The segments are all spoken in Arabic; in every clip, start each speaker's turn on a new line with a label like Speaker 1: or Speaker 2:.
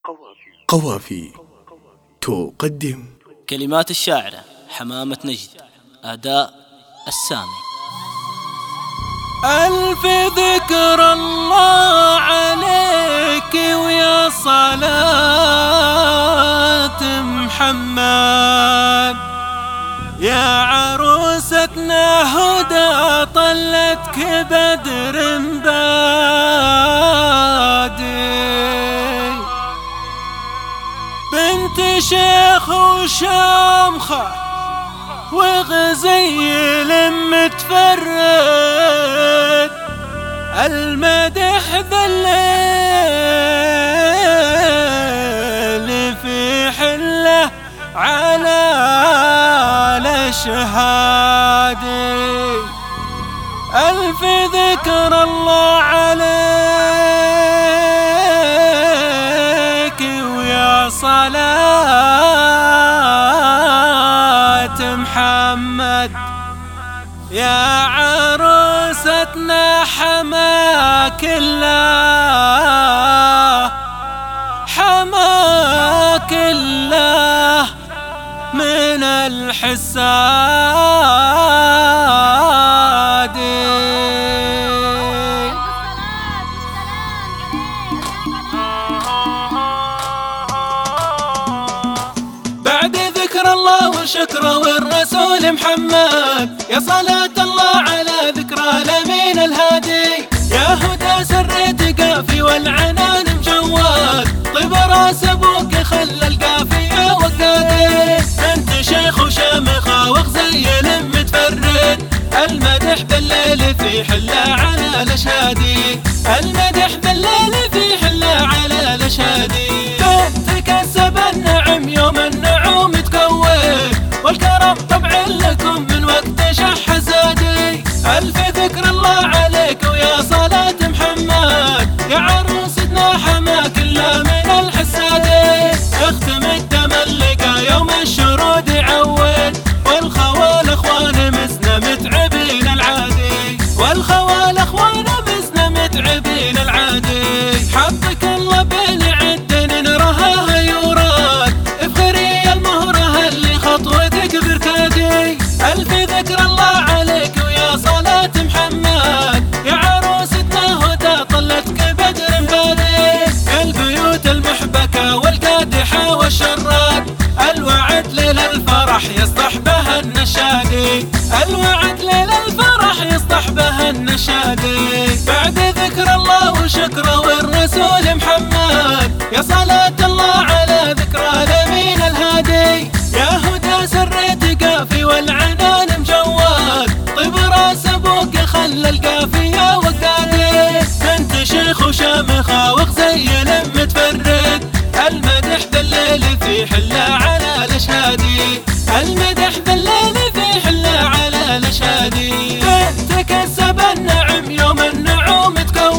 Speaker 1: قوافي تقدم
Speaker 2: كلمات الشاعرة حمامة نجد، أداء السامي.
Speaker 3: ألف ذكر الله عليك ويا صلاة محمد، يا عروستنا هدى طلتك بدر بادي، بنت شيخ وشامخة وغزيل متفرد، المدح ذليل في حله على الشهادي. ألف ذكر الله عليك ويا صلاة محمد، يا عروستنا حماك الله، حماك الله من الحساد. بعد ذكر الله وشكره والرسول محمد، يا صلاة الله على ذكرى الأمين الهادي، يا هدى سريت قافي والعنان مجواد، طيب راس ابوك خلى القافية وقادي، انت شيخ وشامخة وغزيل متفرد، المدح بالليل في حلة على الاشهادي، المدح بالليل في حلة على الاشهادي، تكسب النعم يوم النعوم تكون، والكرم طبع لكم من وقت شح زادي. ألف ذكر الله عليك ويا صلاة محمد، يا عروستنا حماك الله من الحسادي، اختم التملقة يوم الشرود يعود، والخوال اخوان مسنا متعبين العادي، والخوال اخوان مسنا متعبين العادي، حبك الله بين عدن نرها يوراد، افخري المهرة اللي خطوتك بركادي. ألف ذكر الله عليك ويا صلاة محمد، يا عروستنا هدى طلتك بدر بادي، البيوت المحبكة والقادحة والشراد، الوعد ليل الفرح يصطح بها النشادي، الوعد ليل الفرح يصطح بها النشادي. بعد ذكر الله وشكره والرسول محمد، يا صلاة الله على ذكرى الأمين الهادي، يا هدى سريت قافي والعنان مجواد، طيب راس ابوك خلى القافية وقادي، بنت شيخ وشامخة وغزيل متفرد، المدح بالليل في حلة على الاشهادي، المدح بالليل في حلة على الاشهادي، تكسب النعم يوم النعوم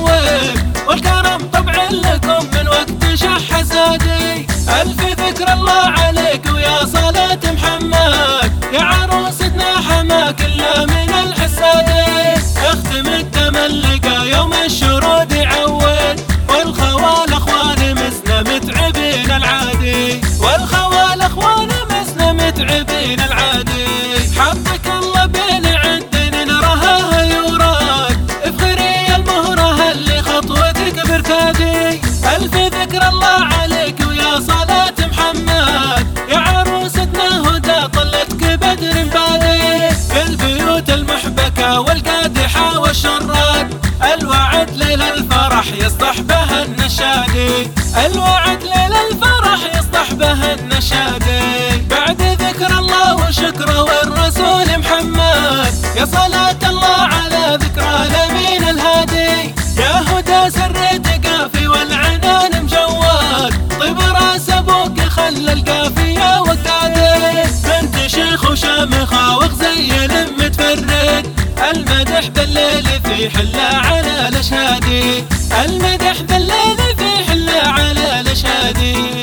Speaker 3: تكون، والكرم طبع لكم من وقت شح زادي. ألف ذكر الله عليك ويا صلاة محمد، يا عروستنا حماك الله من الحسادي، اختم التملقة يوم الشرود يعود، والخوال اخوان مسنا متعبين العادي، والخوال اخوان مسنا متعبين العادي، حبك الله بين عدن نرها يوراد، افخري المهرة اللي خطوتك بركادي. ألف ذكر الله عليك ويا صلاة محمد، يا عروستنا هدى طلتك بدر بادي، البيوت المحبكة والقادحة والشراد، الوعد ليل الفرح يصطح بها النشادي، الوعد ليل الفرح يصطح بها النشادي. بعد ذكر الله وشكره والرسول محمد، يا صلاة الله على ذكرى الأمين الهادي، يا هدى سريت قافي والعنان مجواد، طيب راس ابوك خلى القافية وقادي، بنت شيخ وشامخة وغزيل متفرد، المدح بالليل في حلة على الاشهادي، المدح بالليل في حلة على الاشهادي،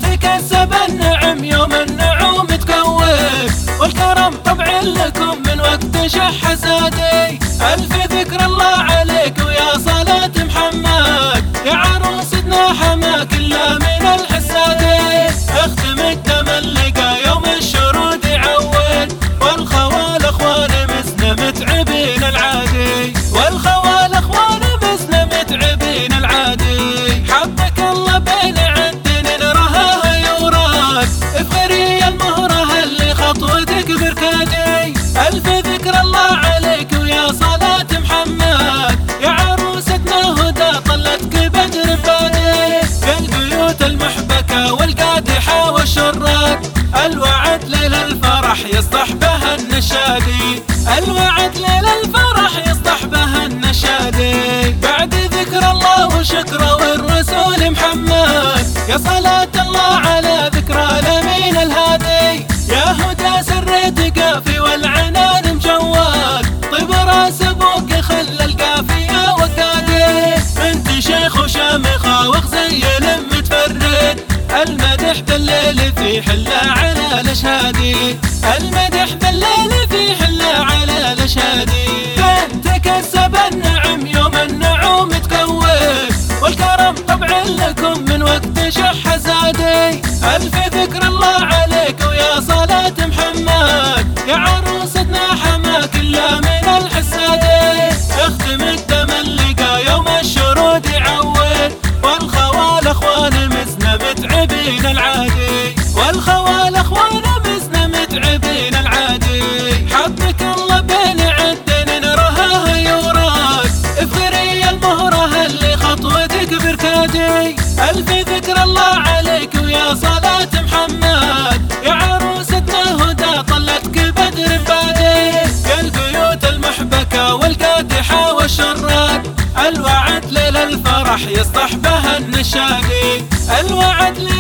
Speaker 3: تكسب النعم يوم النعوم تكون، والكرم طبع لكم من وقت شح زادي. ألف ذكر الله عليك ويا صلاة محمد، يا عروستنا حماك الله من الحسادي. المحبكة والقادحة والشراك، الوعد ليل الفرح يصطح بها النشادي، الوعد ليل الفرح يصطح بها النشادي. بعد ذكر الله وشكره والرسول محمد، يا صلاة الله على ذكرى الأمين الهادي، يا هدى سريت قافي والعنان مجواد، طيب راس ابوك خلى القافية وقادي، انت شيخ وشامخة وخزيل متفرد، المدح بالليل في حلة على الاشهادي، المدح بالليل في حلة على الاشهادي. تكسب النعم يوم النعوم تكون، والكرم طبعا لكم من وقت شح زادي، ألف ذكر الله عليك ويا صلاة محمد، يا عروستنا حماك إلا من الحسادي، اختم الدم اللقى يوم الشرود يعود، والخوال اخوان مزنا متعبين العادي، والخوال اخوان مزنا متعبين العادي، حبك الله بين عدن نرها يوراد، افغري المهرة اللي خطوتك بركادي، ألف ذكر الله عليك ويا صلاة محمد، يا عروستنا هدى طلتك بدر بادي، يا البيوت المحبكة والقادحة والشراك، الوعد ليل الفرح يصطح بها النشادي، الوعد